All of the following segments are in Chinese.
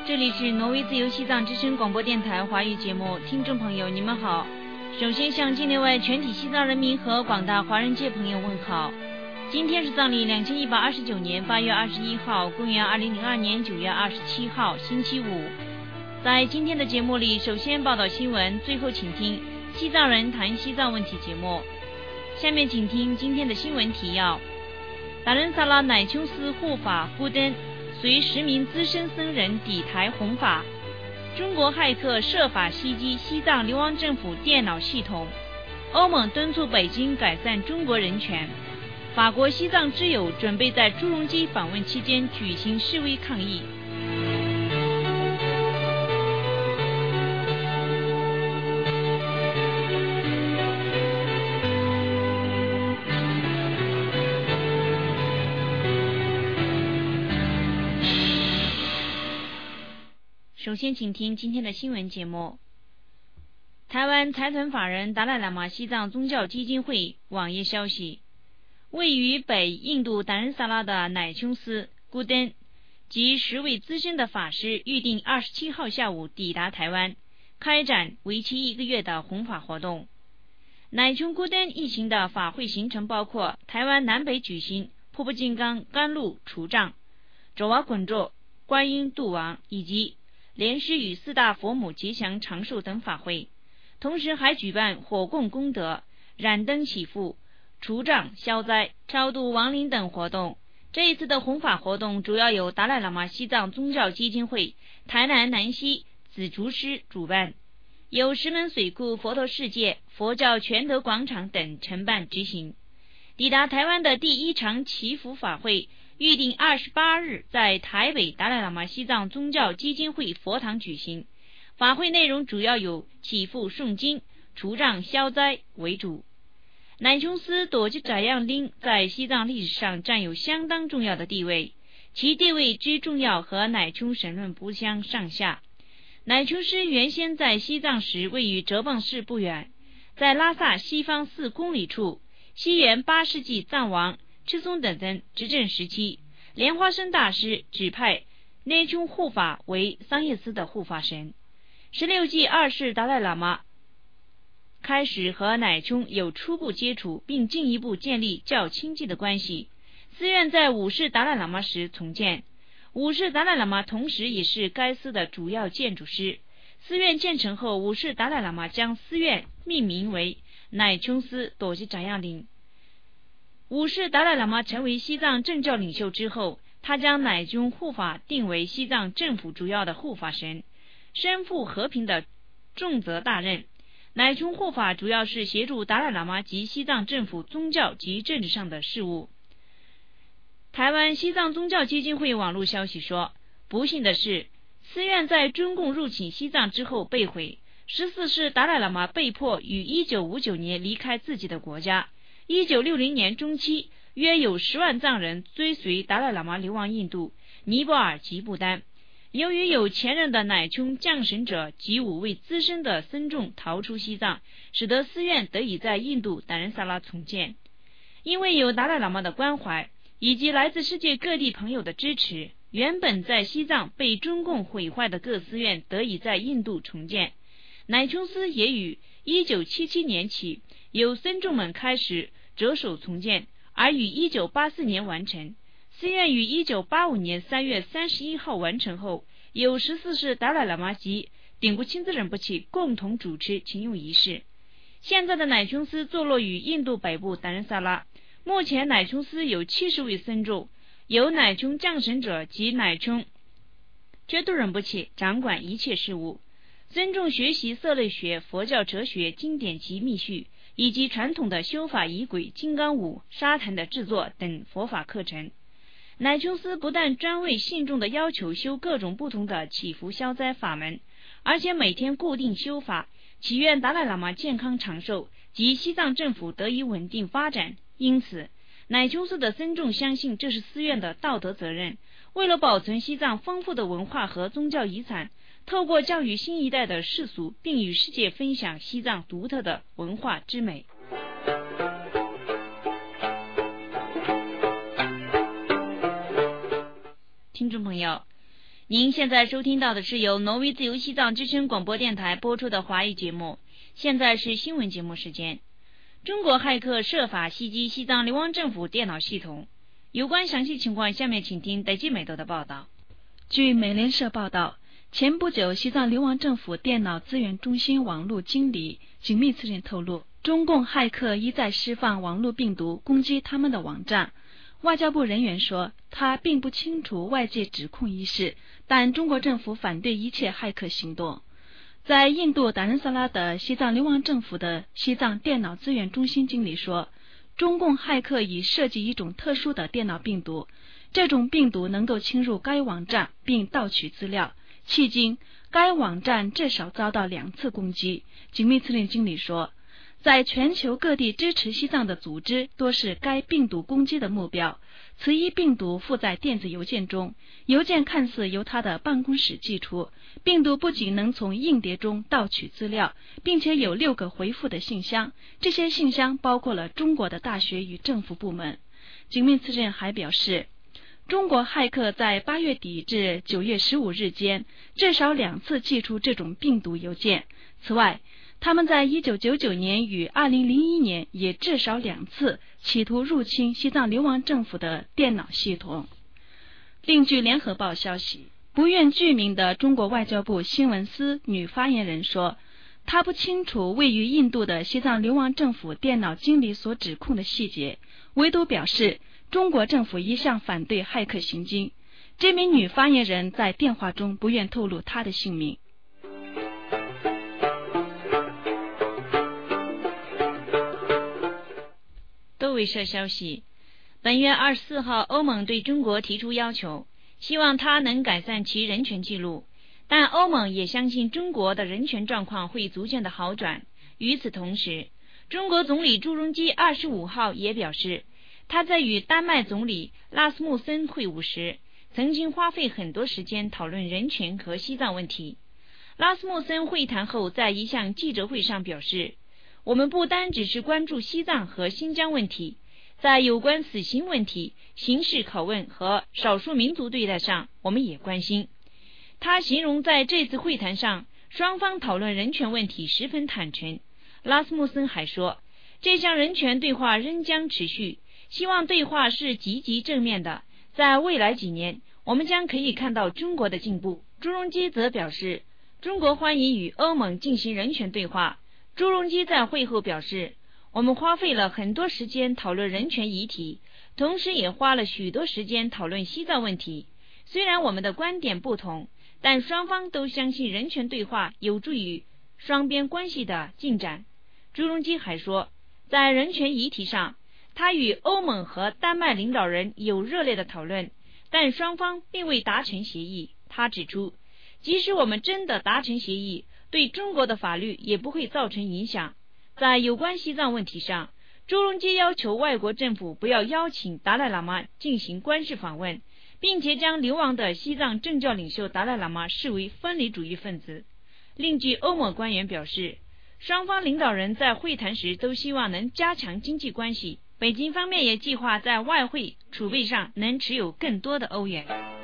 这里是挪威自由西藏之声广播电台华语节目，听众朋友你们好。首先向境内外全体西藏人民和广大华人界朋友问好。今天是藏历2129年8月21号，公元2002年9月27号，星期五。在今天的节目里，首先报道新闻，最后请听西藏人谈西藏问题节目。下面请听今天的新闻提要：达仁萨拉乃琼斯护法孤登随10名资深僧人抵台弘法。中国骇客设法袭击西藏流亡政府电脑系统。欧盟敦促北京改善中国人权。法国西藏之友准备在朱镕基访问期间举行示威抗议。首先请听今天的新闻节目。台湾财团法人达赖喇嘛西藏宗教基金会网页消息，位于北印度达仁萨拉的乃琼斯孤登及10位资深的法师预定27号下午抵达台湾，开展为期1个月的弘法活动。乃琼孤登一行的法会行程包括台湾南北举行瀑布金刚、甘露、除障、卓瓦滚卓、观音度王以及莲师与4大佛母吉祥长寿等法会，同时还举办火供功德、燃灯祈福、除障消灾、超度亡灵等活动。这一次的弘法活动主要由达赖喇嘛西藏宗教基金会台南南溪紫竹师主办，由石门水库佛陀世界、佛教全德广场等承办执行。抵达台湾的第一场祈福法会预定28日在台北达赖喇嘛西藏宗教基金会佛堂举行。法会内容主要有祈福诵经、除障消灾为主。乃琼斯朵吉扎样林在西藏历史上占有相当重要的地位，其地位之重要和乃琼神论不相上下。乃琼斯原先在西藏时位于哲蚌市不远，在拉萨西方4公里处。西元8世纪藏王赤松等人执政时期，莲花生大师指派乃琼护法为桑叶斯的护法神。16季2世达赖喇嘛开始和乃琼有初步接触，并进一步建立较亲近的关系。寺院在5世达赖喇嘛时重建，5世达赖喇嘛同时也是该寺的主要建筑师。寺院建成后，5世达赖喇嘛将寺院命名为乃琼斯朵吉扎样林。5世达赖喇嘛成为西藏政教领袖之后，他将乃琼护法定为西藏政府主要的护法神，身负和平的重责大任。乃琼护法主要是协助达赖喇嘛及西藏政府宗教及政治上的事务。台湾西藏宗教基金会网络消息说，不幸的是，寺院在中共入侵西藏之后被毁。14世达赖喇嘛被迫于1959年离开自己的国家。1960年中期，约有10万藏人追随达赖喇嘛流亡印度、尼泊尔及不丹。由于有前任的乃琼降神者及5位资深的僧众逃出西藏，使得寺院得以在印度达仁萨拉重建。因为有达赖喇嘛的关怀以及来自世界各地朋友的支持，原本在西藏被中共毁坏的各寺院得以在印度重建。乃琼斯也于1977年起由僧众们开始着手重建，而于1984年完成。寺院于1985年3月31号完成后，由14世达赖喇嘛及顶固钦孜仁波切共同主持启用仪式。现在的乃琼斯坐落于印度北部达仁萨拉。目前乃琼斯有70位僧众，由乃琼降神者及乃琼觉杜仁波切掌管一切事务。僧众学习色类学、佛教哲学、经典及密续，以及传统的修法仪轨、金刚舞、沙坛的制作等佛法课程。乃琼斯不但专为信众的要求修各种不同的祈福消灾法门，而且每天固定修法，祈愿达赖喇嘛健康长寿及西藏政府得以稳定发展。因此，乃琼斯的僧众相信这是寺院的道德责任。为了保存西藏丰富的文化和宗教遗产，透过教育新一代的世俗，并与世界分享西藏独特的文化之美。听众朋友， 您现在收听到的是由挪威自由西藏之声广播电台播出的华语节目。现在是新闻节目时间。中国骇客设法袭击西藏流亡政府电脑系统，有关详细情况，下面请听德基美豆的报道。 据美联社报道，前不久，西藏流亡政府电脑资源中心网络经理警密次任透露，中共骇客一再释放网络病毒攻击他们的网站。外交部人员说，他并不清楚外界指控一事，但中国政府反对一切骇客行动。在印度达仁萨拉的西藏流亡政府的西藏电脑资源中心经理说，中共骇客已设计一种特殊的电脑病毒，这种病毒能够侵入该网站并盗取资料。迄今，该网站至少遭到2次攻击。警密次令经理说，在全球各地支持西藏的组织多是该病毒攻击的目标。此一病毒附在电子邮件中，邮件看似由他的办公室寄出。病毒不仅能从硬碟中盗取资料，并且有6个回复的信箱，这些信箱包括了中国的大学与政府部门。警密次任还表示，中国骇客在8月底至9月15日间至少2次寄出这种病毒邮件。此外，他们在1999年与2001年也至少2次企图入侵西藏流亡政府的电脑系统。另据联合报消息，不愿具名的中国外交部新闻司女发言人说，她不清楚位于印度的西藏流亡政府电脑经理所指控的细节，唯独表示中国政府一向反对骇客行径。这名女发言人在电话中不愿透露她的姓名。 多维社消息，本月24号，欧盟对中国提出要求，希望它能改善其人权记录，但欧盟也相信中国的人权状况会逐渐的好转。与此同时，中国总理朱镕基25号也表示，他在与丹麦总理拉斯穆森会晤时，曾经花费很多时间讨论人权和西藏问题。拉斯穆森会谈后在一项记者会上表示，我们不单只是关注西藏和新疆问题，在有关死刑问题、刑事拷问和少数民族对待上，我们也关心。他形容在这次会谈上，双方讨论人权问题十分坦诚。拉斯穆森还说，这项人权对话仍将持续，希望对话是积极正面的，在未来几年，我们将可以看到中国的进步。朱镕基则表示，中国欢迎与欧盟进行人权对话。朱镕基在会后表示，我们花费了很多时间讨论人权议题，同时也花了许多时间讨论西藏问题。虽然我们的观点不同，但双方都相信人权对话有助于双边关系的进展。朱镕基还说，在人权议题上，他与欧盟和丹麦领导人有热烈的讨论，但双方并未达成协议。他指出，即使我们真的达成协议，对中国的法律也不会造成影响。在有关西藏问题上，朱镕基要求外国政府不要邀请达赖喇嘛进行官事访问，并且将流亡的西藏政教领袖达赖喇嘛视为分离主义分子。另据欧盟官员表示，双方领导人在会谈时都希望能加强经济关系，北京方面也计划在外汇储备上能持有更多的欧元。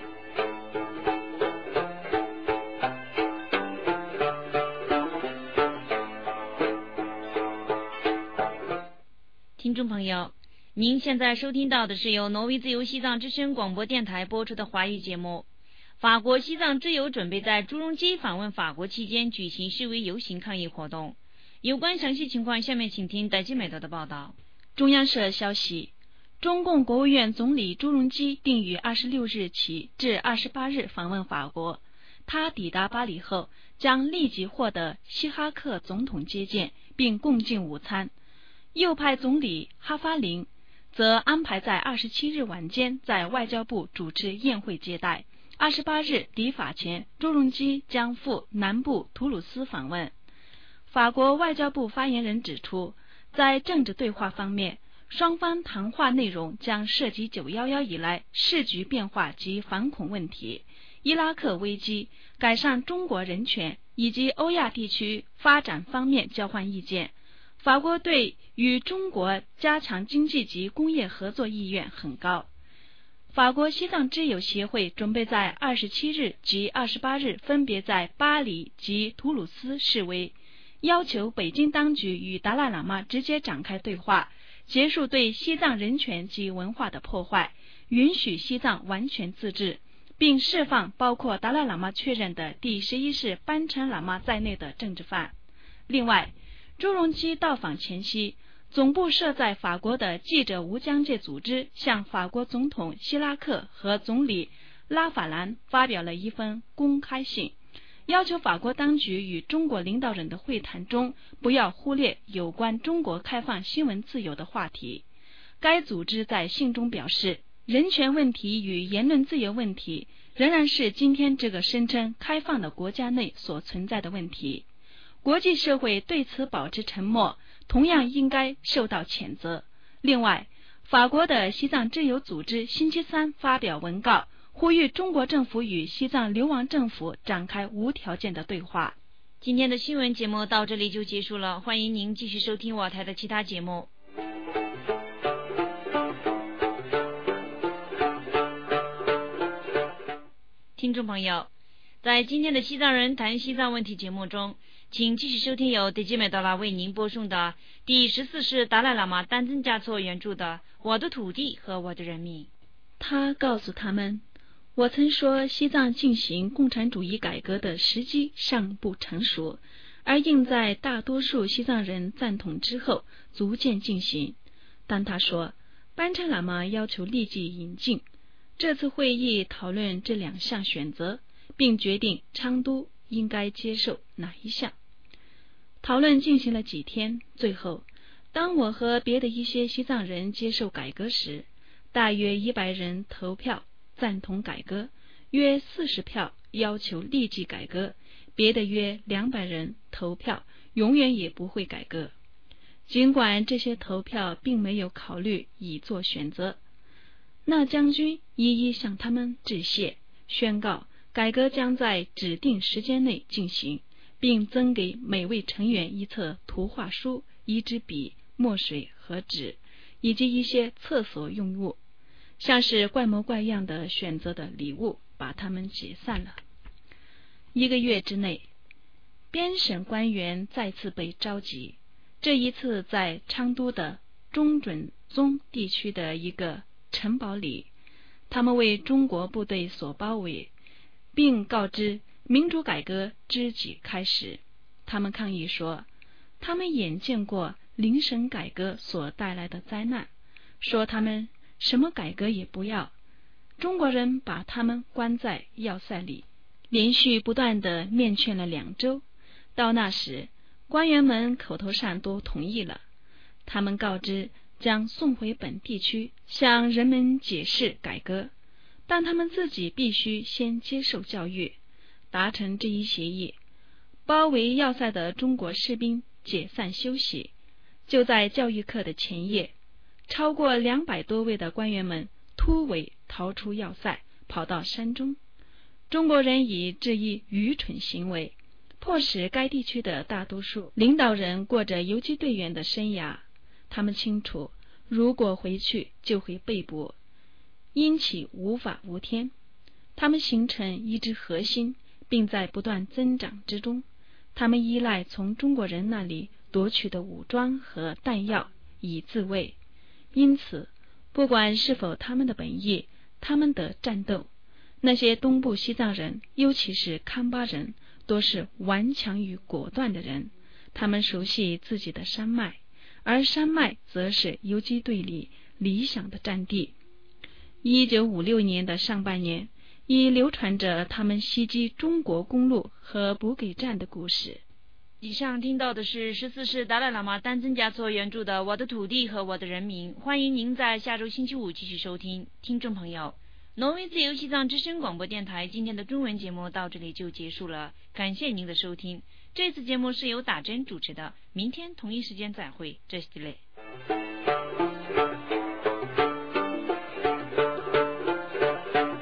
听众朋友，您现在收听到的是由挪威自由西藏之声广播电台播出的华语节目。法国西藏之友准备在朱镕基访问法国期间举行示威游行抗议活动。有关详细情况，下面请听德基美豆的报道。 中央社消息，中共国务院总理朱镕基定于26日起至28日访问法国。他抵达巴黎后，将立即获得希哈克总统接见，并共进午餐。右派总理哈发林则安排在27日晚间在外交部主持宴会接待。28日抵法前，朱镕基将赴南部图鲁斯访问。法国外交部发言人指出，在政治对话方面，双方谈话内容将涉及911以来世局变化及反恐问题、伊拉克危机、改善中国人权以及欧亚地区发展方面交换意见。法国对与中国加强经济及工业合作意愿很高。 法国西藏之友协会准备在27日及28日分别在巴黎及图鲁斯示威，要求北京当局与达赖喇嘛直接展开对话，结束对西藏人权及文化的破坏，允许西藏完全自治，并释放包括达赖喇嘛确认的第11世班禅喇嘛在内的政治犯。另外，朱镕基到访前夕，总部设在法国的记者无疆界组织向法国总统希拉克和总理拉法兰发表了一封公开信，要求法国当局与中国领导人的会谈中不要忽略有关中国开放新闻自由的话题。该组织在信中表示，人权问题与言论自由问题仍然是今天这个声称开放的国家内所存在的问题，国际社会对此保持沉默，同样应该受到谴责。另外，法国的西藏之友组织星期三发表文告，呼吁中国政府与西藏流亡政府展开无条件的对话。 今天的新闻节目到这里就结束了，欢迎您继续收听我台的其他节目。听众朋友，在今天的西藏人谈西藏问题节目中，请继续收听由德基美道拉为您播送的第14世达赖喇嘛丹增嘉措原著的《我的土地和我的人民》。 他告诉他们，我曾说西藏进行共产主义改革的时机尚不成熟，而应在大多数西藏人赞同之后逐渐进行。但他说，班禅喇嘛要求立即引进。这次会议讨论这2项选择，并决定昌都应该接受哪一项。讨论进行了几天，最后，当我和别的一些西藏人接受改革时，大约100人投票赞同改革，约40票要求立即改革，别的约200人投票永远也不会改革。尽管这些投票并没有考虑已做选择，那将军一一向他们致谢，宣告改革将在指定时间内进行，并赠给每位成员一册图画书、一支笔、墨水和纸，以及一些厕所用物，像是怪模怪样的选择的礼物，把他们解散了。1个月之内，边省官员再次被召集，这一次在昌都的中准宗地区的一个城堡里，他们为中国部队所包围，并告知民主改革之即开始。他们抗议说，他们眼见过邻省改革所带来的灾难，说他们什么改革也不要。中国人把他们关在要塞里，连续不断地面劝了2周。到那时，官员们口头上都同意了。他们告知将送回本地区，向人们解释改革，但他们自己必须先接受教育。达成这一协议，包围要塞的中国士兵解散休息。就在教育课的前夜，超过200多位的官员们突围逃出要塞，跑到山中。中国人以这一愚蠢行为，迫使该地区的大多数领导人过着游击队员的生涯。他们清楚，如果回去就会被捕，因其无法无天。他们形成一支核心，并在不断增长之中。他们依赖从中国人那里夺取的武装和弹药以自卫，因此不管是否他们的本意，他们的战斗，那些东部西藏人，尤其是康巴人，都是顽强与果断的人。他们熟悉自己的山脉，而山脉则是游击队里理想的战地。1956年的上半年，已流传着他们袭击中国公路和补给站的故事。 以上听到的是14世达赖喇嘛丹增嘉措原著的《我的土地和我的人民》，欢迎您在下周星期五继续收听。听众朋友，挪威自由西藏之声广播电台今天的中文节目到这里就结束了，感谢您的收听。这次节目是由打针主持的，明天同一时间再会，这是累。